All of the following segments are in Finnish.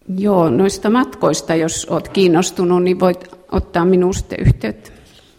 Joo, noista matkoista, jos olet kiinnostunut, niin voit ottaa minuun sitten yhteyttä.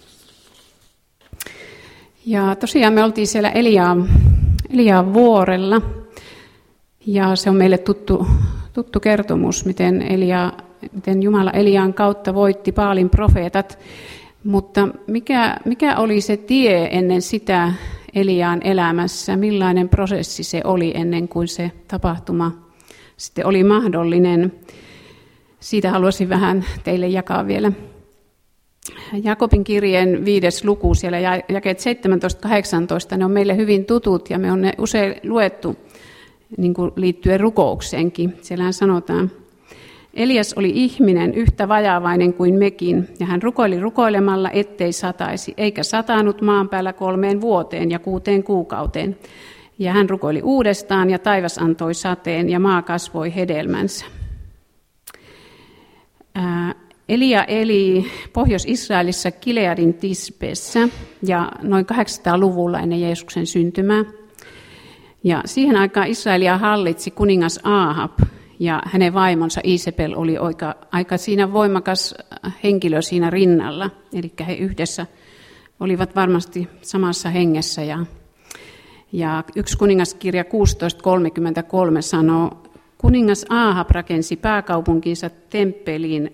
Ja tosiaan me oltiin siellä Eliaan vuorella, ja se on meille tuttu kertomus, miten Jumala Eliaan kautta voitti Baalin profeetat. Mutta mikä oli se tie ennen sitä Eliaan elämässä? Millainen prosessi se oli ennen kuin se tapahtuma sitten oli mahdollinen? Siitä haluaisin vähän teille jakaa vielä. Jakobin kirjeen 5. luku, siellä jakeet 17-18, ne on meille hyvin tutut ja me on ne usein luettu niin kuin liittyen rukoukseenkin. Siellähän sanotaan, Elias oli ihminen yhtä vajavainen kuin mekin, ja hän rukoili rukoilemalla, ettei sataisi, eikä satanut maan päällä 3 vuoteen ja 6 kuukauteen. Ja hän rukoili uudestaan, ja taivas antoi sateen, ja maa kasvoi hedelmänsä. Elia eli Pohjois-Israelissa Gileadin Tisbessä, ja noin 800-luvulla ennen Jeesuksen syntymää. Ja siihen aikaan Israelia hallitsi kuningas Ahab, ja hänen vaimonsa Isabel oli aika siinä voimakas henkilö siinä rinnalla. Eli he yhdessä olivat varmasti samassa hengessä. Ja 1 kuningaskirja 16:33 sanoo, kuningas Ahab rakensi pääkaupunkinsa temppelin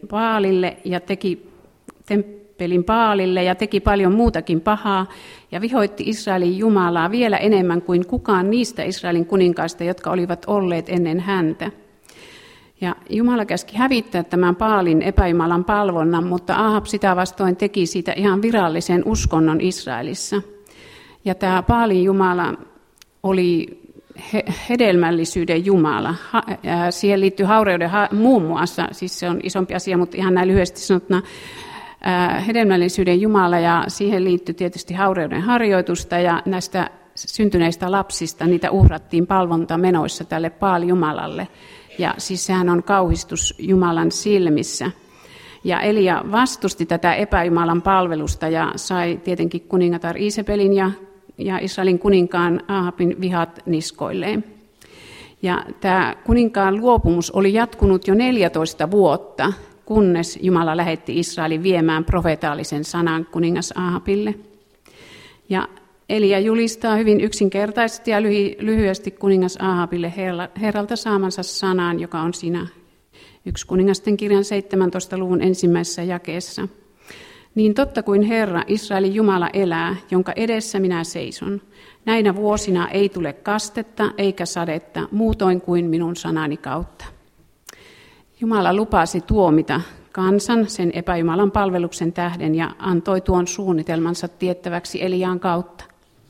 Baalille ja teki paljon muutakin pahaa ja vihoitti Israelin Jumalaa vielä enemmän kuin kukaan niistä Israelin kuninkaista, jotka olivat olleet ennen häntä. Ja Jumala käski hävittää tämän Baalin epäjumalan palvonnan, mutta Ahab sitä vastoin teki siitä ihan virallisen uskonnon Israelissa. Ja tämä Baalin Jumala oli hedelmällisyyden Jumala. Siihen liittyy haureuden muun muassa, siis se on isompi asia, mutta ihan näin lyhyesti sanottuna, hedelmällisyyden Jumala, ja siihen liittyy tietysti haureuden harjoitusta, ja näistä syntyneistä lapsista niitä uhrattiin palvontamenoissa tälle Baal-Jumalalle. Ja siis sehän on kauhistus Jumalan silmissä. Ja Elia vastusti tätä epäjumalan palvelusta ja sai tietenkin kuningatar Isabelin ja Israelin kuninkaan Ahabin vihat niskoilleen. Ja tämä kuninkaan luopumus oli jatkunut jo 14 vuotta, kunnes Jumala lähetti Israelin viemään profeetallisen sanan kuningas Ahabille. Ja Elia julistaa hyvin yksinkertaisesti ja lyhyesti kuningas Ahabille Herralta saamansa sanan, joka on siinä 1 kuningasten kirjan 17. luvun 1. jakeessa. Niin totta kuin Herra, Israelin Jumala elää, jonka edessä minä seison. Näinä vuosina ei tule kastetta eikä sadetta, muutoin kuin minun sanani kautta. Jumala lupasi tuomita kansan sen epäjumalan palveluksen tähden ja antoi tuon suunnitelmansa tiettäväksi Eliaan kautta.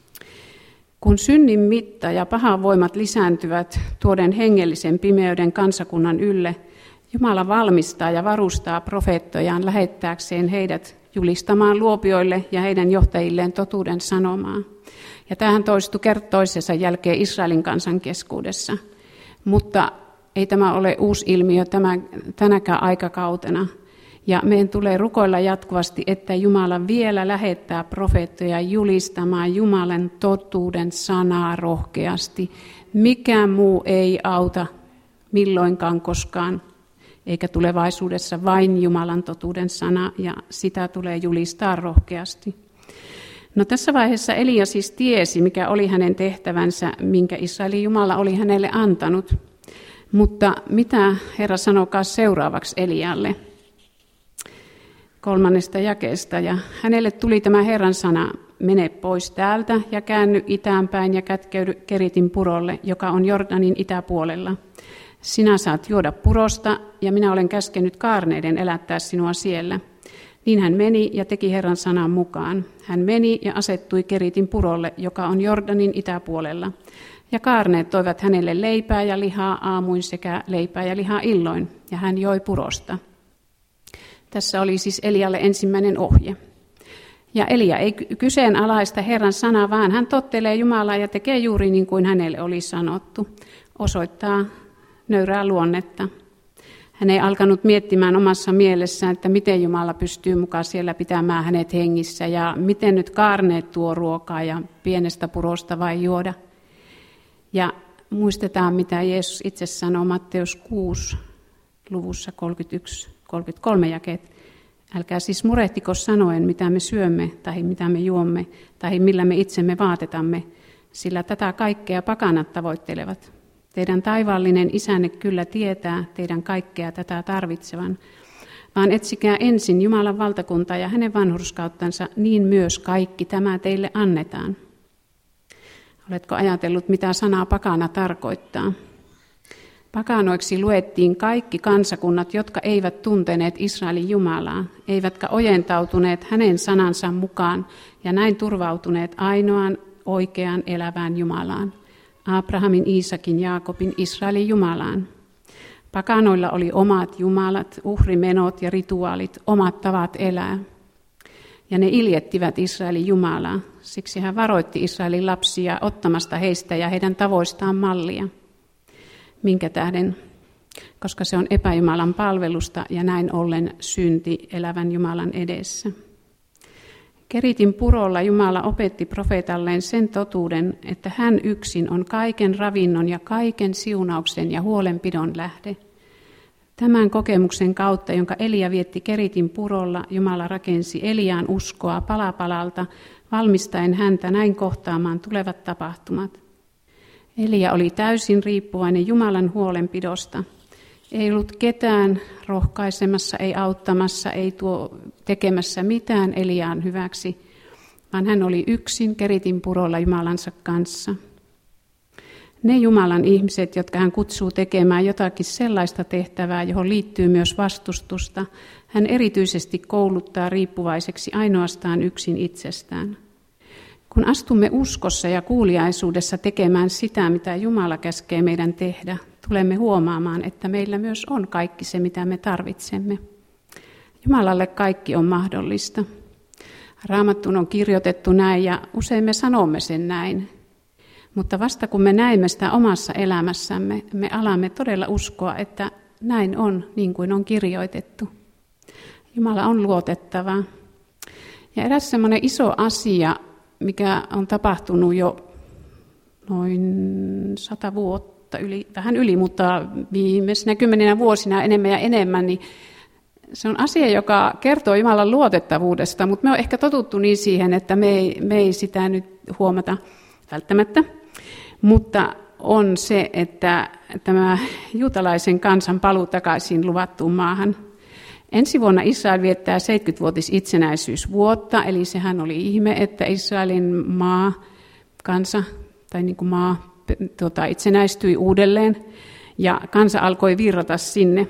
Kun synnin mitta ja pahan voimat lisääntyvät tuoden hengellisen pimeyden kansakunnan ylle, Jumala valmistaa ja varustaa profeettojaan lähettääkseen heidät julistamaan luopioille ja heidän johtajilleen totuuden sanomaa. Ja tämähän toistui toisensa jälkeen Israelin kansan keskuudessa. Mutta ei tämä ole uusi ilmiö tänäkään aikakautena. Ja meidän tulee rukoilla jatkuvasti, että Jumala vielä lähettää profeettoja julistamaan Jumalan totuuden sanaa rohkeasti. Mikään muu ei auta milloinkaan koskaan, eikä tulevaisuudessa vain Jumalan totuuden sana, ja sitä tulee julistaa rohkeasti. No tässä vaiheessa Elia siis tiesi, mikä oli hänen tehtävänsä, minkä Israelin Jumala oli hänelle antanut. Mutta mitä Herra sanokaa seuraavaksi Elialle? 3. jakeesta. Ja hänelle tuli tämä Herran sana, mene pois täältä ja käänny itäänpäin ja kätkeydy Keritin purolle, joka on Jordanin itäpuolella. Sinä saat juoda purosta ja minä olen käskenyt kaarneiden elättää sinua siellä. Niin hän meni ja teki Herran sanan mukaan. Hän meni ja asettui Keritin purolle, joka on Jordanin itäpuolella. Ja kaarneet toivat hänelle leipää ja lihaa aamuin sekä leipää ja lihaa illoin, ja hän joi purosta. Tässä oli siis Elialle ensimmäinen ohje. Ja Elia ei kyseenalaista Herran sanaa, vaan hän tottelee Jumalaa ja tekee juuri niin kuin hänelle oli sanottu. Osoittaa nöyrää luonnetta. Hän ei alkanut miettimään omassa mielessään, että miten Jumala pystyy mukaan siellä pitämään hänet hengissä ja miten nyt kaarneet tuo ruokaa ja pienestä purosta vai juoda. Ja muistetaan, mitä Jeesus itse sanoo Matteus 6, luvussa 31-33 jakeet. Älkää siis murehtiko sanoen, mitä me syömme, tai mitä me juomme, tai millä me itsemme vaatetamme, sillä tätä kaikkea pakanat tavoittelevat. Teidän taivaallinen isänne kyllä tietää teidän kaikkea tätä tarvitsevan, vaan etsikää ensin Jumalan valtakuntaa ja hänen vanhurskauttansa, niin myös kaikki tämä teille annetaan. Oletko ajatellut, mitä sana pakana tarkoittaa? Pakanoiksi luettiin kaikki kansakunnat, jotka eivät tunteneet Israelin Jumalaa, eivätkä ojentautuneet hänen sanansa mukaan ja näin turvautuneet ainoaan oikeaan elävään Jumalaan, Abrahamin, Iisakin, Jaakobin, Israelin Jumalaan. Pakanoilla oli omat jumalat, uhrimenot ja rituaalit, omat tavat elää. Ja ne iljettivät Israelin Jumalaa, siksi hän varoitti Israelin lapsia ottamasta heistä ja heidän tavoistaan mallia. Minkä tähden? Koska se on epäjumalan palvelusta ja näin ollen synti elävän Jumalan edessä. Keritin purolla Jumala opetti profeetalleen sen totuuden, että hän yksin on kaiken ravinnon ja kaiken siunauksen ja huolenpidon lähde. Tämän kokemuksen kautta, jonka Elia vietti Keritin purolla, Jumala rakensi Eliaan uskoa pala palalta, valmistaen häntä näin kohtaamaan tulevat tapahtumat. Elia oli täysin riippuvainen Jumalan huolenpidosta. Ei ollut ketään rohkaisemassa, ei auttamassa, ei tekemässä mitään Eliaan hyväksi, vaan hän oli yksin Keritin purolla Jumalansa kanssa. Ne Jumalan ihmiset, jotka hän kutsuu tekemään jotakin sellaista tehtävää, johon liittyy myös vastustusta, hän erityisesti kouluttaa riippuvaiseksi ainoastaan yksin itsestään. Kun astumme uskossa ja kuuliaisuudessa tekemään sitä, mitä Jumala käskee meidän tehdä, tulemme huomaamaan, että meillä myös on kaikki se, mitä me tarvitsemme. Jumalalle kaikki on mahdollista. Raamattuun on kirjoitettu näin ja usein me sanomme sen näin. Mutta vasta kun me näemme sitä omassa elämässämme, me alamme todella uskoa, että näin on, niin kuin on kirjoitettu. Jumala on luotettava. Ja eräs semmoinen iso asia, mikä on tapahtunut jo noin 100 vuotta, vähän yli, mutta viimeisenä 10 vuosina enemmän ja enemmän, niin se on asia, joka kertoo Jumalan luotettavuudesta, mutta me on ehkä totuttu niin siihen, että me ei sitä nyt huomata välttämättä. Mutta on se, että tämä juutalaisen kansan paluu takaisin luvattuun maahan. Ensi vuonna Israel viettää 70-vuotis itsenäisyysvuotta, eli sehän oli ihme, että Israelin kansa itsenäistyi uudelleen ja kansa alkoi virrata sinne.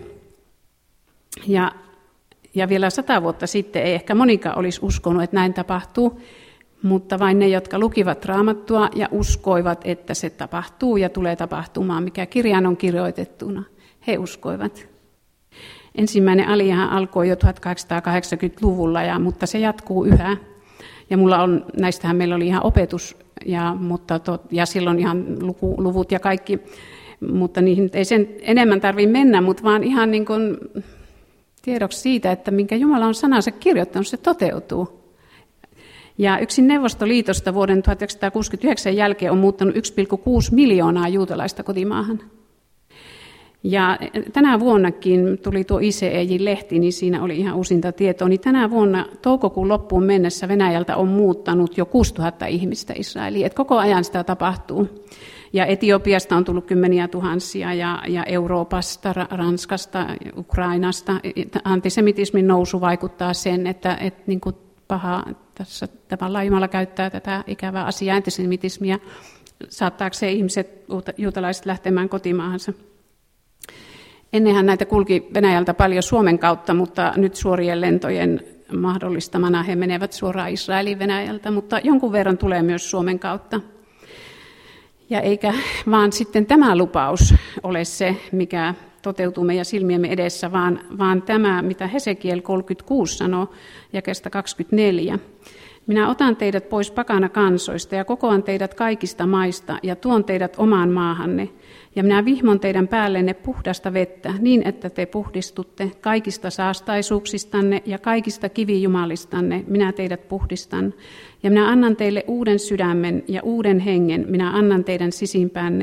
Ja vielä 100 vuotta sitten ei ehkä monikaan olisi uskonut, että näin tapahtuu, mutta vain ne, jotka lukivat Raamattua ja uskoivat, että se tapahtuu ja tulee tapahtumaan, mikä kirjaan on kirjoitettuna, he uskoivat. Ensimmäinen alijäähän alkoi jo 1880-luvulla, mutta se jatkuu yhä. Ja näistähän meillä oli ihan opetus, ja silloin ihan luvut ja kaikki, mutta niihin ei sen enemmän tarvitse mennä, mutta vaan ihan niin kuin tiedoksi siitä, että minkä Jumala on sanansa kirjoittanut, se toteutuu. Ja yksin Neuvostoliitosta vuoden 1969 jälkeen on muuttanut 1,6 miljoonaa juutalaista kotimaahan. Ja tänä vuonnakin tuli tuo ICEJ-lehti, niin siinä oli ihan uusinta tietoa, niin tänä vuonna toukokuun loppuun mennessä Venäjältä on muuttanut jo 6000 ihmistä Israeliin, että koko ajan sitä tapahtuu. Ja Etiopiasta on tullut kymmeniä tuhansia ja Euroopasta, Ranskasta, Ukrainasta. Antisemitismin nousu vaikuttaa sen, että niin kuin paha tässä tavallaan Jumala käyttää tätä ikävää asiaa, antisemitismiä, saattaakseen ihmiset, juutalaiset lähtemään kotimaahansa. Ennenhän näitä kulki Venäjältä paljon Suomen kautta, mutta nyt suorien lentojen mahdollistamana he menevät suoraan Israeliin Venäjältä, mutta jonkun verran tulee myös Suomen kautta. Ja eikä vaan sitten tämä lupaus ole se, mikä toteutuu meidän silmiemme edessä, vaan tämä, mitä Hesekiel 36 sanoo, jakeesta 24. Minä otan teidät pois pakana kansoista ja kokoan teidät kaikista maista ja tuon teidät omaan maahanne. Ja minä vihmon teidän päällenne puhdasta vettä niin, että te puhdistutte kaikista saastaisuuksistanne ja kaikista kivijumalistanne. Minä teidät puhdistan. Ja minä annan teille uuden sydämen ja uuden hengen. Minä annan teidän sisimpäänne.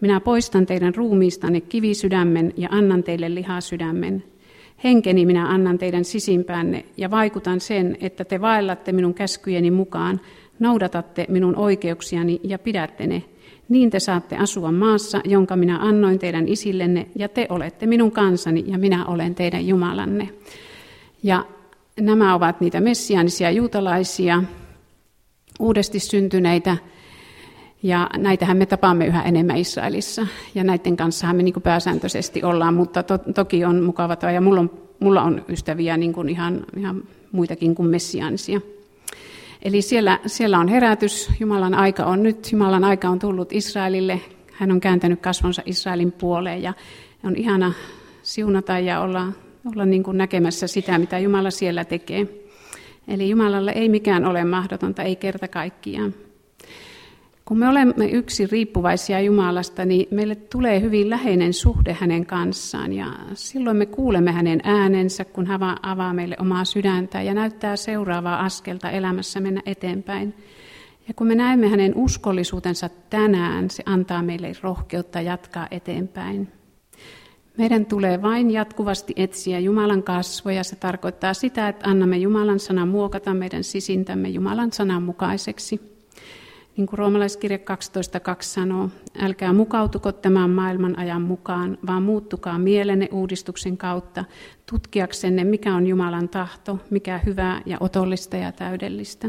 Minä poistan teidän ruumiistanne kivisydämen ja annan teille lihasydämen. Henkeni minä annan teidän sisimpäänne ja vaikutan sen, että te vaellatte minun käskyjeni mukaan, noudatatte minun oikeuksiani ja pidätte ne. Niin te saatte asua maassa, jonka minä annoin teidän isillenne, ja te olette minun kansani, ja minä olen teidän Jumalanne. Ja nämä ovat niitä messiaanisia juutalaisia, uudesti syntyneitä, ja näitähän me tapaamme yhä enemmän Israelissa, ja näiden kanssahan me niin kuin pääsääntöisesti ollaan, mutta toki on mukavaa, ja mulla on ystäviä niin kuin ihan muitakin kuin messiaanisia. Eli siellä on herätys, Jumalan aika on nyt, Jumalan aika on tullut Israelille, hän on kääntänyt kasvonsa Israelin puoleen, ja on ihana siunata ja olla niin kuin näkemässä sitä, mitä Jumala siellä tekee. Eli Jumalalle ei mikään ole mahdotonta, ei kerta kaikkiaan. Kun me olemme yksin riippuvaisia Jumalasta, niin meille tulee hyvin läheinen suhde hänen kanssaan. Ja silloin me kuulemme hänen äänensä, kun hän avaa meille omaa sydäntä ja näyttää seuraavaa askelta elämässä mennä eteenpäin. Ja kun me näemme hänen uskollisuutensa tänään, se antaa meille rohkeutta jatkaa eteenpäin. Meidän tulee vain jatkuvasti etsiä Jumalan kasvoja. Se tarkoittaa sitä, että annamme Jumalan sanan muokata meidän sisintämme Jumalan sanan mukaiseksi. Niin kuin roomalaiskirja 12.2 sanoo, älkää mukautuko tämän maailman ajan mukaan, vaan muuttukaa mielenne uudistuksen kautta, tutkiaksenne mikä on Jumalan tahto, mikä hyvää ja otollista ja täydellistä.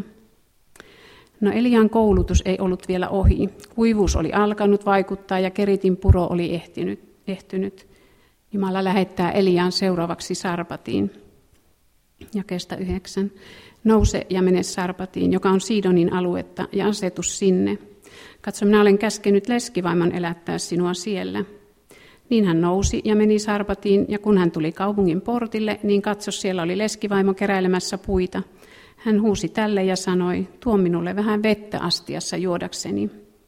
No Elian koulutus ei ollut vielä ohi. Kuivuus oli alkanut vaikuttaa ja Keritin puro oli ehtynyt. Jumala lähettää Elian seuraavaksi Sarpatiin. Jakeesta 9. Nouse ja mene Sarpatiin, joka on Siidonin aluetta, ja asetu sinne. Katso, minä olen käskenyt leskivaimon elättää sinua siellä. Niin hän nousi ja meni Sarpatiin, ja kun hän tuli kaupungin portille, niin katso, siellä oli leskivaimo keräilemässä puita. Hän huusi tälle ja sanoi, tuo minulle vähän vettä astiassa juodakseni.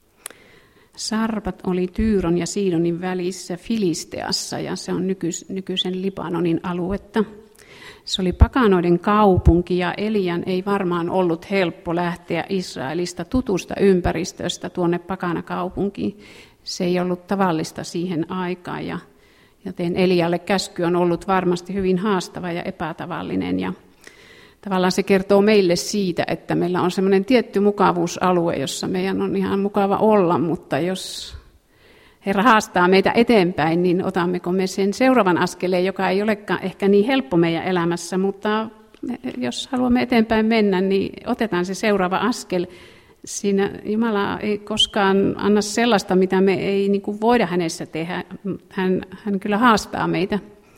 Sarpat oli Tyyron ja Siidonin välissä Filisteassa, ja se on nykyisen Libanonin aluetta. Se oli pakanoiden kaupunki, ja Elian ei varmaan ollut helppo lähteä Israelista tutusta ympäristöstä tuonne pakanakaupunkiin. Se ei ollut tavallista siihen aikaan, ja joten Elialle käsky on ollut varmasti hyvin haastava ja epätavallinen. Ja tavallaan se kertoo meille siitä, että meillä on semmoinen tietty mukavuusalue, jossa meidän on ihan mukava olla, mutta jos Herra haastaa meitä eteenpäin, niin otammeko me sen seuraavan askeleen, joka ei olekaan ehkä niin helppo meidän elämässä, mutta jos haluamme eteenpäin mennä, niin otetaan se seuraava askel. Siinä Jumala ei koskaan anna sellaista, mitä me ei niin kuin voida hänessä tehdä. Hän kyllä haastaa meitä.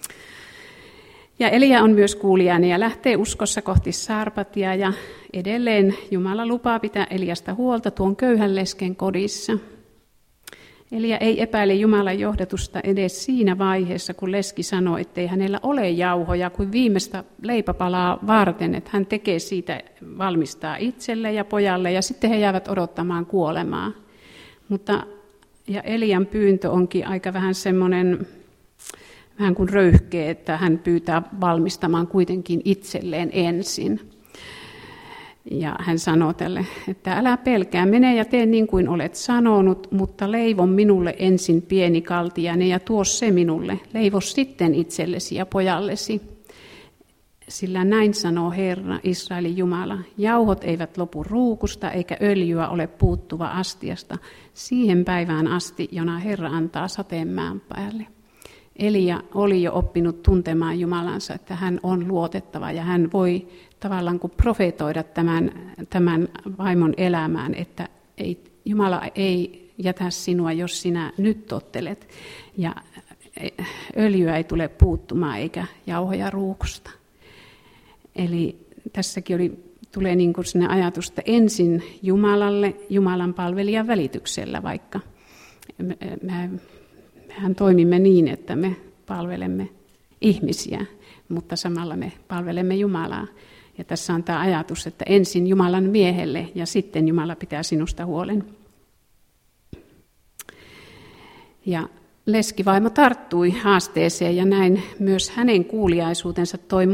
Ja Elia on myös kuulijani ja lähtee uskossa kohti Sarpatia, ja edelleen Jumala lupaa pitää Eliasta huolta tuon köyhän lesken kodissa. Elia ei epäile Jumalan johdatusta edes siinä vaiheessa, kun leski sanoi, ettei hänellä ole jauhoja kuin viimeistä leipäpalaa varten, että hän tekee siitä, valmistaa itselle ja pojalle, ja sitten he jäävät odottamaan kuolemaa. Ja Elian pyyntö onkin aika vähän semmoinen, vähän kuin röyhkeä, että hän pyytää valmistamaan kuitenkin itselleen ensin. Ja hän sanoo tälle, että älä pelkää, mene ja tee niin kuin olet sanonut, mutta leivo minulle ensin pieni kaltiainen ja tuo se minulle. Leivo sitten itsellesi ja pojallesi. Sillä näin sanoo Herra, Israelin Jumala, jauhot eivät lopu ruukusta eikä öljyä ole puuttuva astiasta siihen päivään asti, jona Herra antaa sateen maan päälle. Elia oli jo oppinut tuntemaan Jumalansa, että hän on luotettava ja hän voi tavallaan kuin profetoida tämän vaimon elämään, että Jumala ei jätä sinua, jos sinä nyt tottelet. Ja öljyä ei tule puuttumaan eikä jauhoja ruukusta. Eli tässäkin tulee niin kuin sinne ajatus, että ensin Jumalalle, Jumalan palvelijan välityksellä, vaikka mehän toimimme niin, että me palvelemme ihmisiä, mutta samalla me palvelemme Jumalaa. Ja tässä on tämä ajatus, että ensin Jumalan miehelle ja sitten Jumala pitää sinusta huolen. Ja leskivaimo tarttui haasteeseen ja näin myös hänen kuuliaisuutensa toi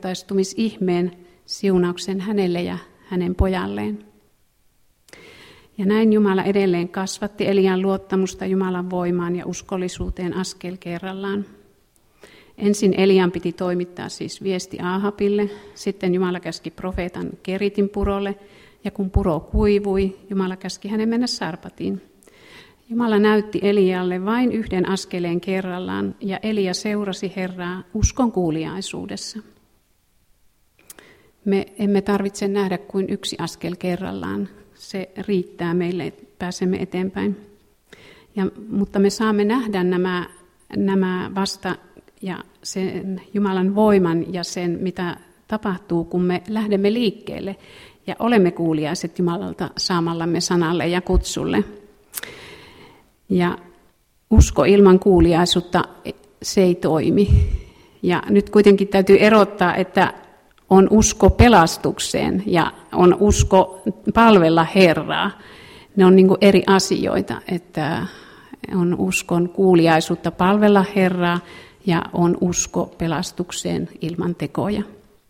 moninkertaistumisihmeen siunauksen hänelle ja hänen pojalleen. Ja näin Jumala edelleen kasvatti Elian luottamusta Jumalan voimaan ja uskollisuuteen askel kerrallaan. Ensin Elian piti toimittaa siis viesti Ahabille, sitten Jumala käski profeetan Keritin purolle, ja kun puro kuivui, Jumala käski hänen mennä Sarpatiin. Jumala näytti Elialle vain yhden askeleen kerrallaan, ja Elia seurasi Herraa uskon kuuliaisuudessa. Me emme tarvitse nähdä kuin yksi askel kerrallaan. Se riittää meille, että pääsemme eteenpäin. Mutta me saamme nähdä nämä vasta ja sen Jumalan voiman ja sen, mitä tapahtuu, kun me lähdemme liikkeelle ja olemme kuuliaiset Jumalalta saamallamme sanalle ja kutsulle. Ja usko ilman kuuliaisuutta, se ei toimi. Ja nyt kuitenkin täytyy erottaa, että on usko pelastukseen ja on usko palvella Herraa. Ne on niin kuin eri asioita, että on uskon kuuliaisuutta palvella Herraa ja on usko pelastukseen ilman tekoja.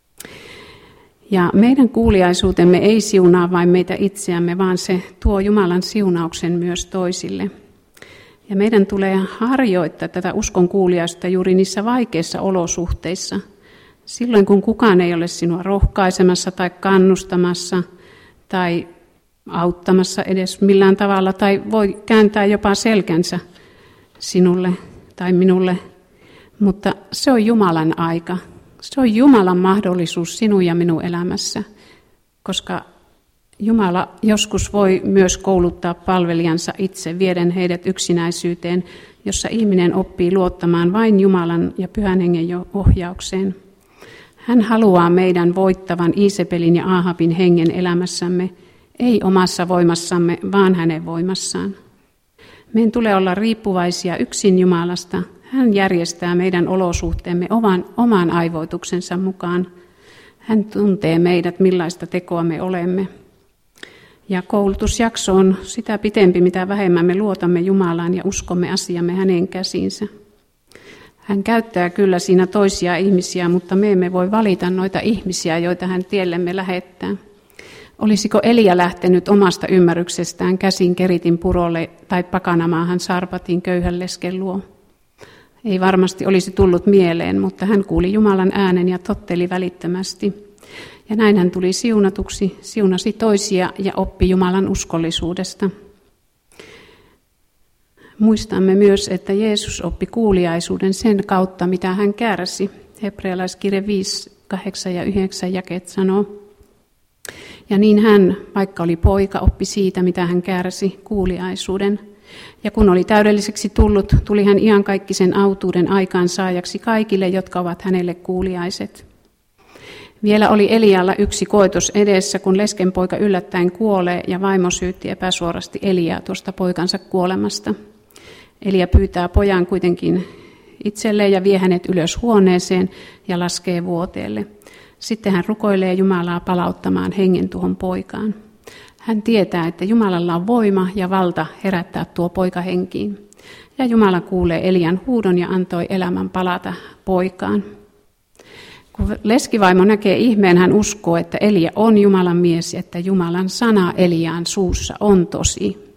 Ja meidän kuuliaisuutemme ei siunaa vain meitä itseämme, vaan se tuo Jumalan siunauksen myös toisille. Ja meidän tulee harjoittaa tätä uskon kuuliaisuutta juuri niissä vaikeissa olosuhteissa. Silloin kun kukaan ei ole sinua rohkaisemassa tai kannustamassa tai auttamassa edes millään tavalla tai voi kääntää jopa selkänsä sinulle tai minulle. Mutta se on Jumalan aika. Se on Jumalan mahdollisuus sinun ja minun elämässä, koska Jumala joskus voi myös kouluttaa palvelijansa itse, vieden heidät yksinäisyyteen, jossa ihminen oppii luottamaan vain Jumalan ja Pyhän Hengen ohjaukseen. Hän haluaa meidän voittavan Iisebelin ja Aahabin hengen elämässämme, ei omassa voimassamme, vaan hänen voimassaan. Meidän tulee olla riippuvaisia yksin Jumalasta. Hän järjestää meidän olosuhteemme oman aivoituksensa mukaan. Hän tuntee meidät, millaista tekoa me olemme. Ja koulutusjakso on sitä pitempi, mitä vähemmän me luotamme Jumalaan ja uskomme asiamme hänen käsiinsä. Hän käyttää kyllä siinä toisia ihmisiä, mutta me emme voi valita noita ihmisiä, joita hän tiellemme lähettää. Olisiko Elia lähtenyt omasta ymmärryksestään käsin Keritin purolle tai Pakanamaahan Sarpatin köyhän lesken luo? Ei varmasti olisi tullut mieleen, mutta hän kuuli Jumalan äänen ja totteli välittömästi. Ja näin hän tuli siunatuksi, siunasi toisia ja oppi Jumalan uskollisuudesta. Muistamme myös, että Jeesus oppi kuuliaisuuden sen kautta, mitä hän kärsi. Hebrealaiskirje 5, 8 ja 9 jakeet sanoo. Ja niin hän, vaikka oli poika, oppi siitä, mitä hän kärsi, kuuliaisuuden. Ja kun oli täydelliseksi tullut, tuli hän iankaikkisen autuuden aikaansaajaksi kaikille, jotka ovat hänelle kuuliaiset. Vielä oli Elialla yksi koetus edessä, kun leskenpoika yllättäen kuolee ja vaimo syytti epäsuorasti Eliaa tuosta poikansa kuolemasta. Elia pyytää pojan kuitenkin itselleen ja vie hänet ylös huoneeseen ja laskee vuoteelle. Sitten hän rukoilee Jumalaa palauttamaan hengen tuohon poikaan. Hän tietää, että Jumalalla on voima ja valta herättää tuo poika henkiin. Ja Jumala kuulee Elian huudon ja antoi elämän palata poikaan. Kun leskivaimo näkee ihmeen, hän uskoo, että Elia on Jumalan mies, että Jumalan sana Eliaan suussa on tosi.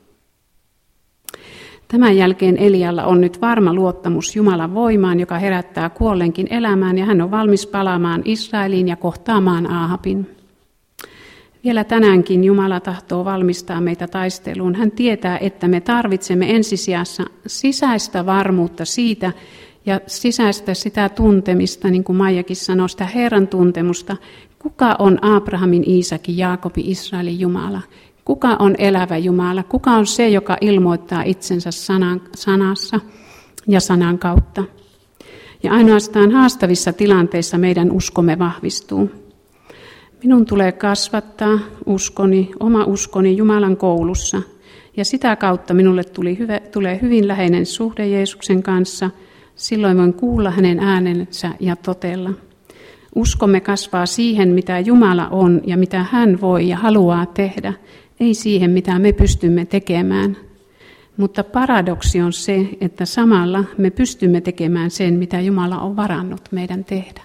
Tämän jälkeen Elialla on nyt varma luottamus Jumalan voimaan, joka herättää kuolleenkin elämään, ja hän on valmis palaamaan Israeliin ja kohtaamaan Aahabin. Vielä tänäänkin Jumala tahtoo valmistaa meitä taisteluun. Hän tietää, että me tarvitsemme ensisijassa sisäistä varmuutta siitä ja sisäistä sitä tuntemista, niin kuin Maijakin sanoi, sitä Herran tuntemusta. Kuka on Abrahamin, Iisakin, Jaakobin, Israelin Jumala? Kuka on elävä Jumala? Kuka on se, joka ilmoittaa itsensä sanassa ja sanan kautta? Ja ainoastaan haastavissa tilanteissa meidän uskomme vahvistuu. Minun tulee kasvattaa oma uskoni Jumalan koulussa, ja sitä kautta minulle tulee hyvin läheinen suhde Jeesuksen kanssa. Silloin voin kuulla hänen äänensä ja totella. Uskomme kasvaa siihen, mitä Jumala on ja mitä hän voi ja haluaa tehdä, ei siihen, mitä me pystymme tekemään. Mutta paradoksi on se, että samalla me pystymme tekemään sen, mitä Jumala on varannut meidän tehdä.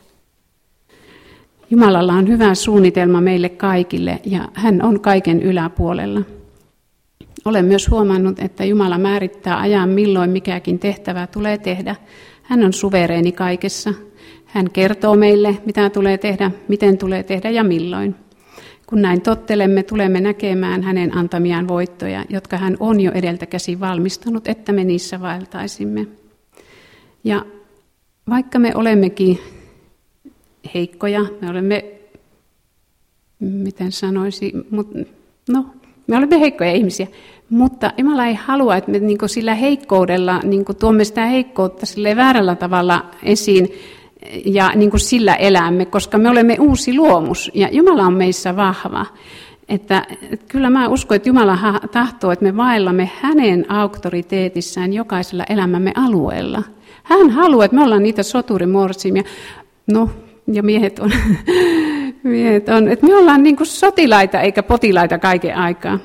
Jumalalla on hyvä suunnitelma meille kaikille ja hän on kaiken yläpuolella. olen myös huomannut, että Jumala määrittää ajan, milloin mikäkin tehtävä tulee tehdä. Hän on suvereeni kaikessa. Hän kertoo meille, mitä tulee tehdä, miten tulee tehdä ja milloin. Kun näin tottelemme, tulemme näkemään hänen antamiaan voittoja, jotka hän on jo edeltä käsin valmistanut, että me niissä vaeltaisimme. Ja vaikka me olemmekin heikkoja, me olemme, miten sanoisin, me olemme heikkoja ihmisiä, mutta Jumala ei halua, että me sillä heikkoudella tuomme sitä heikkoutta väärällä tavalla esiin ja sillä elämme, koska me olemme uusi luomus ja Jumala on meissä vahva. Että kyllä mä uskon, että Jumala tahtoo, että me vaellamme hänen auktoriteetissään jokaisella elämämme alueella. Hän haluaa, että me ollaan niitä soturimorsimia. Ja miehet on, että me ollaan sotilaita eikä potilaita kaiken aikaa.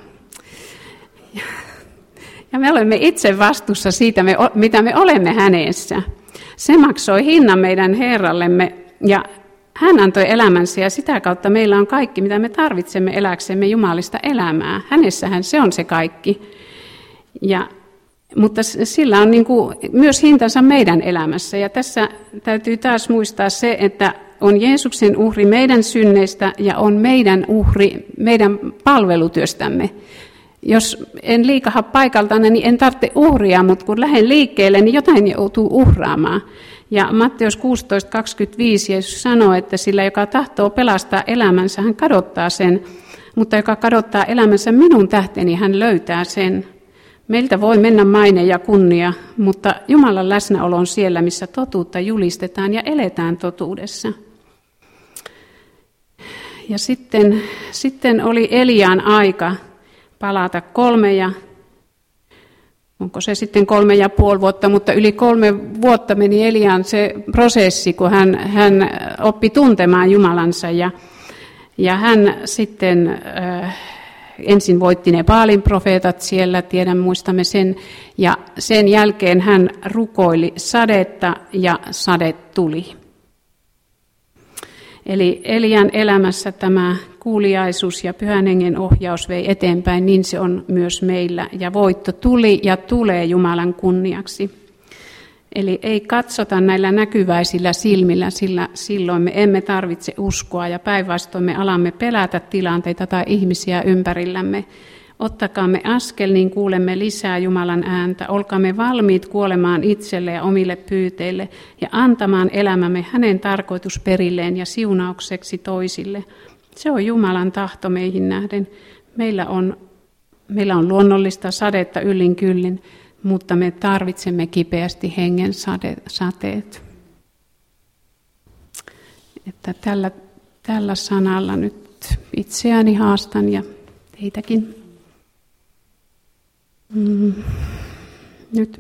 Ja me olemme itse vastuussa siitä, mitä me olemme hänessä. Se maksoi hinnan meidän Herrallemme ja hän antoi elämänsä ja sitä kautta meillä on kaikki, mitä me tarvitsemme eläksemme jumalista elämää. Hänessähän se on se kaikki. Mutta sillä on myös hintansa meidän elämässä. Ja tässä täytyy taas muistaa se, että on Jeesuksen uhri meidän synneistä ja on meidän uhri meidän palvelutyöstämme. Jos en liikaha paikaltani, niin en tarvitse uhria, mutta kun lähden liikkeelle, niin jotain joutuu uhraamaan. Ja Matteus 16:25 Jeesus sanoo, että sillä, joka tahtoo pelastaa elämänsä, hän kadottaa sen, mutta joka kadottaa elämänsä minun tähteni, hän löytää sen. Meiltä voi mennä maine ja kunnia, mutta Jumalan läsnäolo on siellä, missä totuutta julistetaan ja eletään totuudessa. Ja sitten oli Elian aika palata 3,5 vuotta, mutta yli 3 vuotta meni Elian se prosessi, kun hän oppi tuntemaan Jumalansa ja hän sitten ensin voitti ne Baalin profeetat siellä, muistamme sen, ja sen jälkeen hän rukoili sadetta ja sade tuli. Eli Elian elämässä tämä kuuliaisuus ja Pyhän Hengen ohjaus vei eteenpäin, niin se on myös meillä. Ja voitto tuli ja tulee Jumalan kunniaksi. Eli ei katsota näillä näkyväisillä silmillä, sillä silloin me emme tarvitse uskoa ja päinvastoin me alamme pelätä tilanteita tai ihmisiä ympärillämme. Ottakaamme askel, niin kuulemme lisää Jumalan ääntä. Olkaamme valmiit kuolemaan itselle ja omille pyyteille ja antamaan elämämme hänen tarkoitusperilleen ja siunaukseksi toisille. Se on Jumalan tahto meihin nähden. Meillä on luonnollista sadetta yllin kyllin, mutta me tarvitsemme kipeästi hengen sateet. Että tällä sanalla nyt itseäni haastan ja teitäkin. Nyt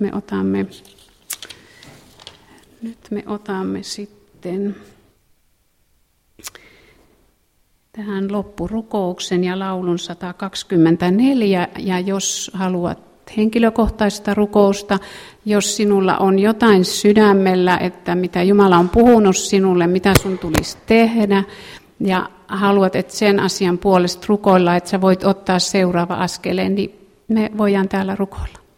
me otamme sitten tähän loppurukouksen ja laulun 124, ja jos haluat henkilökohtaista rukousta, jos sinulla on jotain sydämellä, että mitä Jumala on puhunut sinulle, mitä sun tulisi tehdä, ja haluat, että sen asian puolesta rukoilla, että sä voit ottaa seuraava askeleen, niin me voidaan täällä rukoilla.